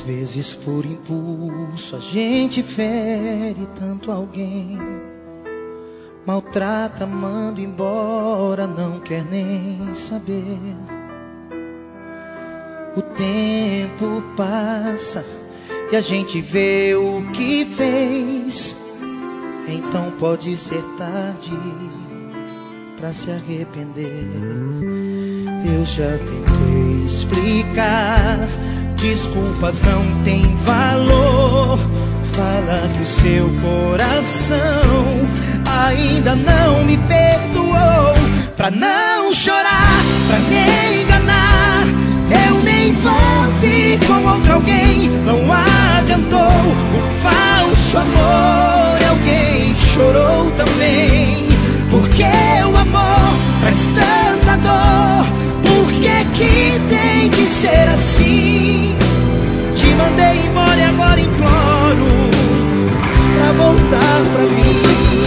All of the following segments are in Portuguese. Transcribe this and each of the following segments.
vezes por impulso a gente fere tanto alguém, maltrata, manda embora, não quer nem saber. O tempo passa e a gente vê o que fez, então pode ser tarde pra se arrepender. Eu já tentei explicar, desculpas não têm valor. Fala que o seu coração ainda não me perdoou. Pra não chorar, pra me enganar, eu me envolvi com outro alguém. Não adiantou o falso amor, alguém chorou também. Porque o amor traz tanta dor, por que tem que ser assim? Te mandei embora e agora imploro pra voltar pra mim.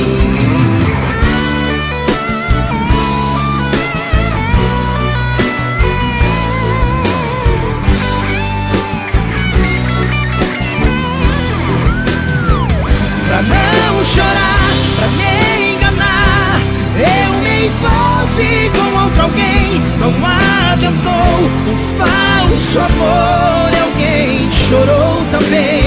Pra não chorar, pra me enganar, eu me envolvi com outro alguém. Não adiantou o falso amor, alguém chorou também.